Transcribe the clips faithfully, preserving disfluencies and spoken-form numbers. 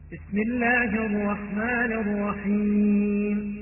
بسم الله الرحمن الرحيم.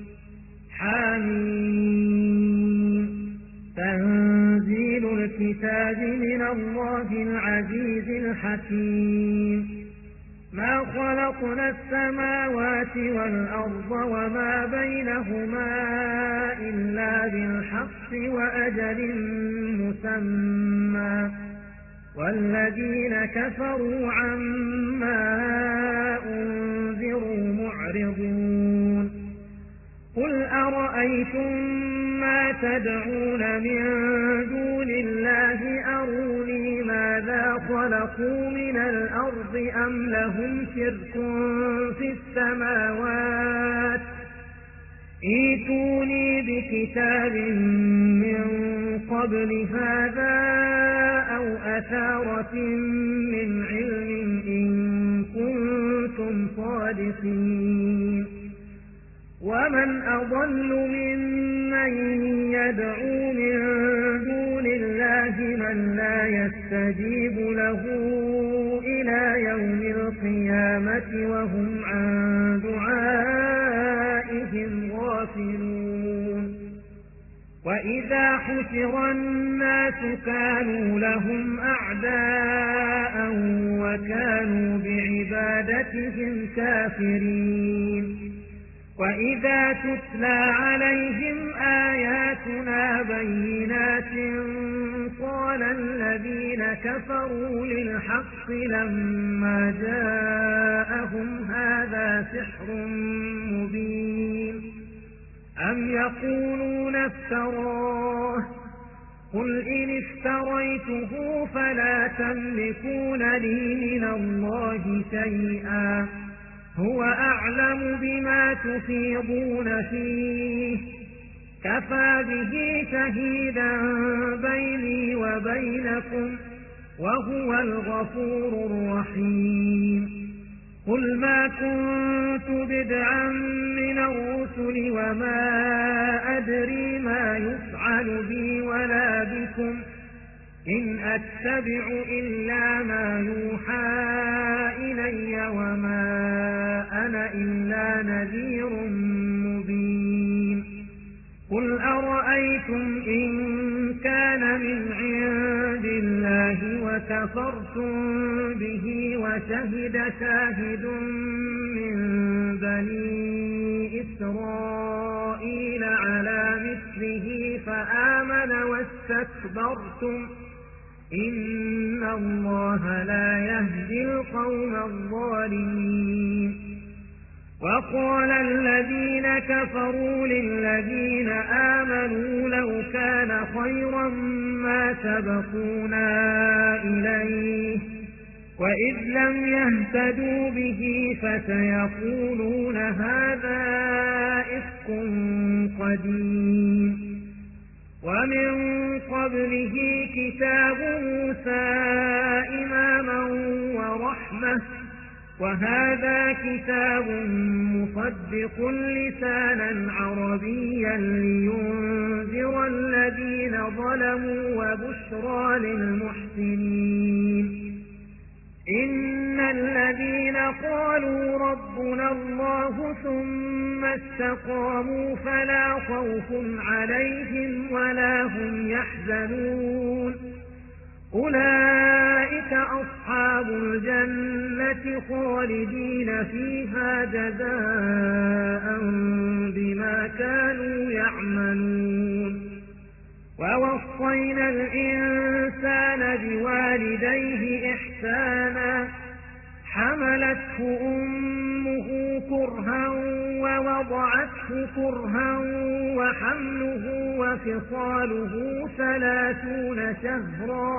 حميم. تنزيل الكتاب من الله العزيز الحكيم. ما خلقنا السماوات والأرض وما بينهما إلا بالحق وأجل مسمى، والذين كفروا عما أنذروا معرضون. قل أرأيتم ما تدعون من دون الله أروني ماذا خلقوا من الأرض أم لهم شرك في السماوات، ائتوني بكتاب من قبل هذا أو أثارة من علم إن كنتم صادقين. ومن أضل ممن يدعو من دون الله من لا يستجيب له إلى يوم القيامة وهم عن دعائهم غافلون. وإذا حشر الناس كانوا لهم أعداء وكانوا بعبادتهم كافرين. وإذا تتلى عليهم آياتنا بينات قال الذين كفروا للحق لما جاءهم هذا سحر مبين، أم يقولون افتراه، قل إن افتريته فلا تملكون لي من الله شيئا، هو أعلم بما تفيضون فيه، كفى به شهيدا بيني وبينكم وهو الغفور الرحيم. قل ما كنت بدعا من الرسل وما أدري ما يفعل بي ولا بكم، إن أتبع إلا ما يوحى إلي وما أنا إلا نذير مبين. قل أرأيتم إن كان من عند الله وكفرتم به وشهد شاهد من بني إسرائيل على مثله فآمن واستكبرتم، إن الله لا يهدي القوم الظالمين. وقال الذين كفروا للذين آمنوا لو كان خيرا ما سبقونا إليه، وإذ لم يهتدوا به فسيقولون هذا إفك قديم. ومن قبله كتاب موسى إماما ورحمة، وهذا كتاب مصدق لسانا عربيا لينذر الذين ظلموا وبشرى للمحسنين. إن الذين قالوا ربنا الله ثم استقاموا فلا خوف عليهم ولا هم يحزنون، أولئك أصحاب الجنة خالدين فيها جزاء بما كانوا يعملون. ووصينا الإنسان بوالديه إحسانا، حملته أمه كرها ووضعته كرها وحمله وفصاله ثلاثون شهرا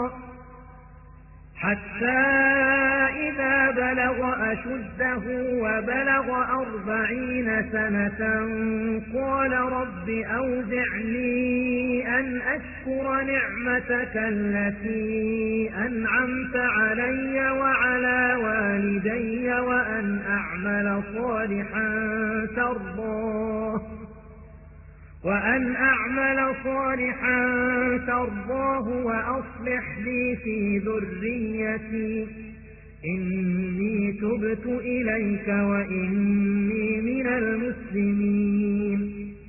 حتى إذا بلغ أشده وبلغ أربعين سنة قال رب أوزعني أن أشكر نعمتك التي أنعمت علي وعلى والدي وأن أعمل صالحا ترضاه وأن أعمل صالحا ترضاه وأصلح لي في ذريتي إني تبت إليك وإني من المسلمين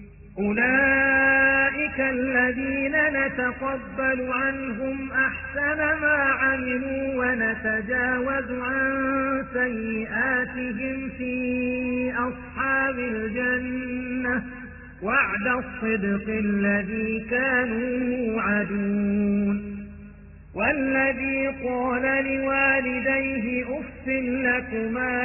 أولئك الذين نتقبل عنهم أحسن ما عملوا ونتجاوز عن سيئاتهم في أصحاب الجنة وعد الصدق الذي كانوا يوعدون والذي قال لوالديه أف لكما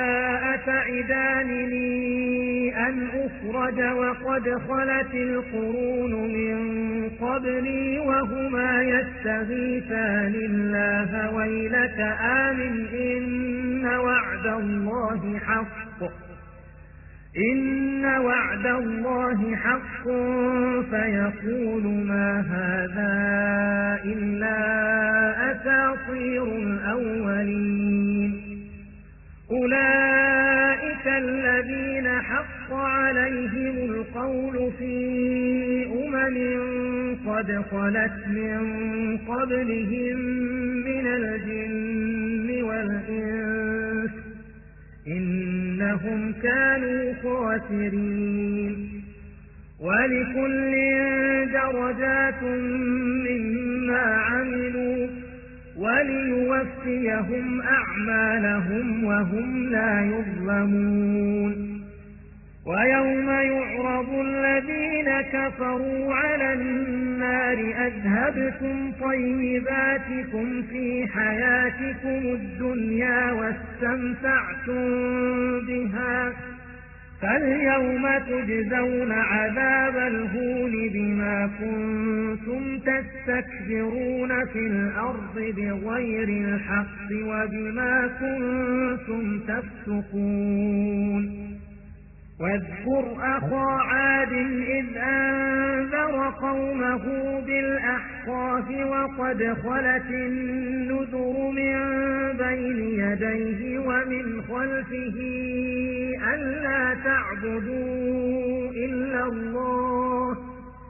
أتعدانني أن أخرج وقد خلت القرون من قبلي وهما يستغيثان الله ويلك آمن إن وعد الله حق إن وعد الله حق فيقول ما هذا إلا أساطير الأولين أولئك الذين حق عليهم القول في أمم قد خلت من قبلهم من الجن والإنس إنهم كانوا خاسرين ولكل درجات مما عملوا وليوفيهم أعمالهم وهم لا يظلمون ويوم يعرض الذين كفروا على النار أذهبتم طيباتكم في حياتكم الدنيا واستمتعتم بها فاليوم تجزون عذاب الهون بما كنتم تستكبرون في الأرض بغير الحق وبما كنتم تفسقون واذكر أخا عاد إذ أنذر قومه بالأحقاف وقد خلت النذر من بين يديه ومن خلفه ألا تعبدوا إلا الله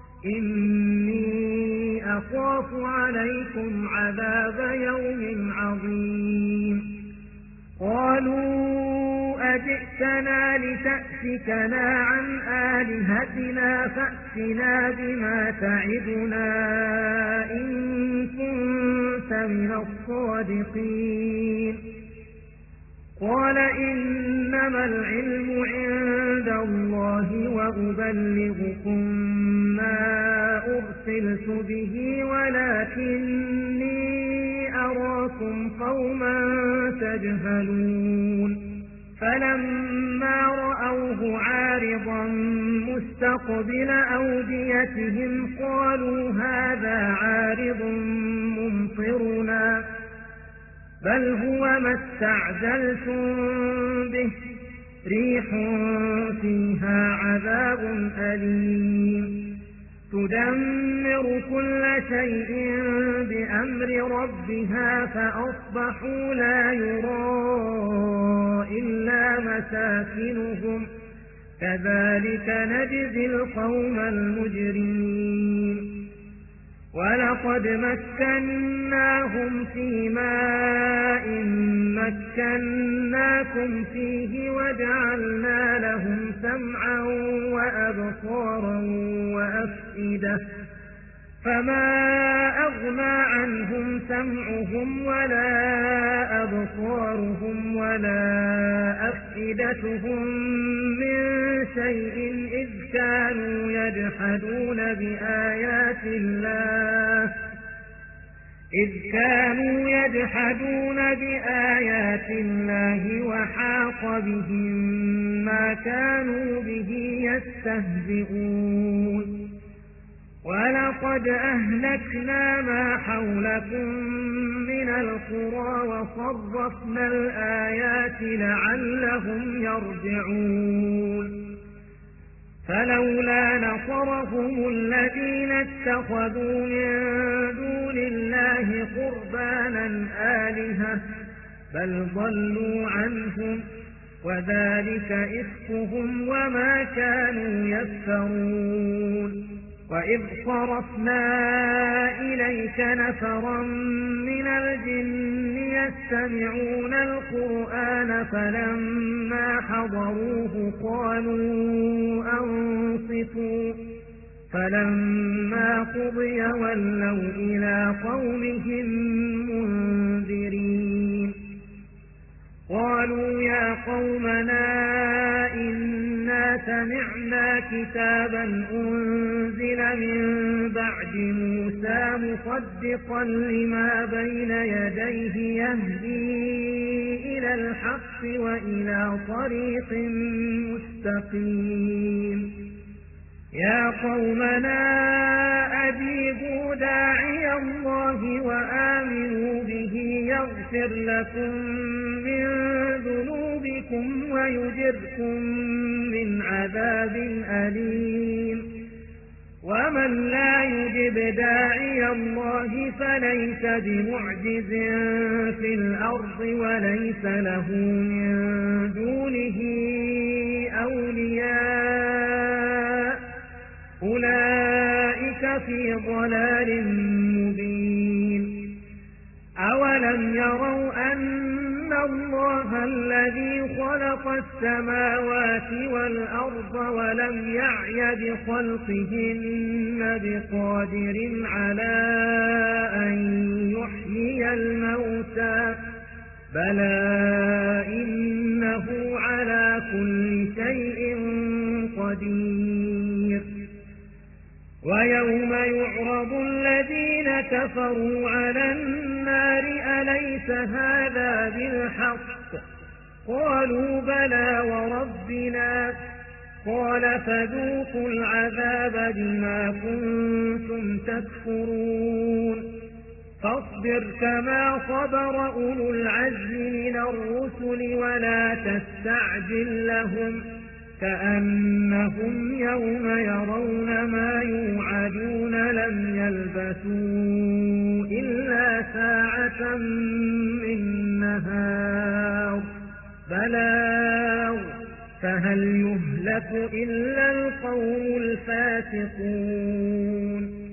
إني أخاف عليكم عذاب يوم عظيم قالوا أجئتنا لتأفكنا عن آلهتنا فأتنا بما تعدنا إن كنت من الصادقين قال إنما العلم عند الله وأبلغكم ما أرسلت به ولكني أراكم قوما تجهلون فلما رأوه عارضا مستقبل أوديتهم قالوا هذا عارض ممطرنا بل هو ما استعجلتم به ريح فيها عذاب أليم تدمر كل شيء بأمر ربها فأصبحوا لا يرى إلا مساكنهم كذلك نجزي القوم المجرمين ولقد مكناهم في ماء مكناكم فيه وجعلنا لهم سمعا وأبصارا وأفئدة فما أغنى عنهم سمعهم ولا أبصارهم ولا أفئدتهم من شيء إذ كانوا يجحدون بآيات الله إذ كانوا يجحدون بآيات الله وحاق بهم ما كانوا به يستهزئون ولقد أهلكنا ما حولكم من القرى وصرفنا الآيات لعلهم يرجعون فلولا نصرهم الذين اتخذوا من دون الله قربانا آلهة بل ضلوا عنهم وذلك إفكهم وما كانوا يفترون وإذ صرفنا إليك نفرا من الجن يستمعون القرآن فلما حضروه قالوا أنصتوا فلما قضي ولوا إلى قومهم منذرين قالوا يا قومنا إنا سمعنا كتابا أنزل من بعد موسى مصدقا لما بين يديه يهدي إلى الحق وإلى طريق مستقيم يا قومنا أجيبوا داعي الله وآمنوا به يغفر لكم من ذنوبكم ويجركم من عذاب أليم ومن لا يجب داعي الله فليس بمعجز في الأرض وليس له من دونه أولياء أولئك في ضلال مبين أولم يروا أن الله الذي خلق السماوات والأرض ولم يعي بخلقهن بقادر على أن يحيي الموتى بلى إنه على كل شيء قدير ويوم يعرض الذين كفروا على النار أليس هذا بالحق قالوا بلى وربنا قال فذوقوا العذاب بما كنتم تكفرون فاصبر كما صبر أولو العزم من الرسل ولا تستعجل لهم كأنهم يوم يرون ما يوعدون لم يلبثوا إلا ساعة من نهار بلاغ فهل يهلك إلا القوم الفاسقون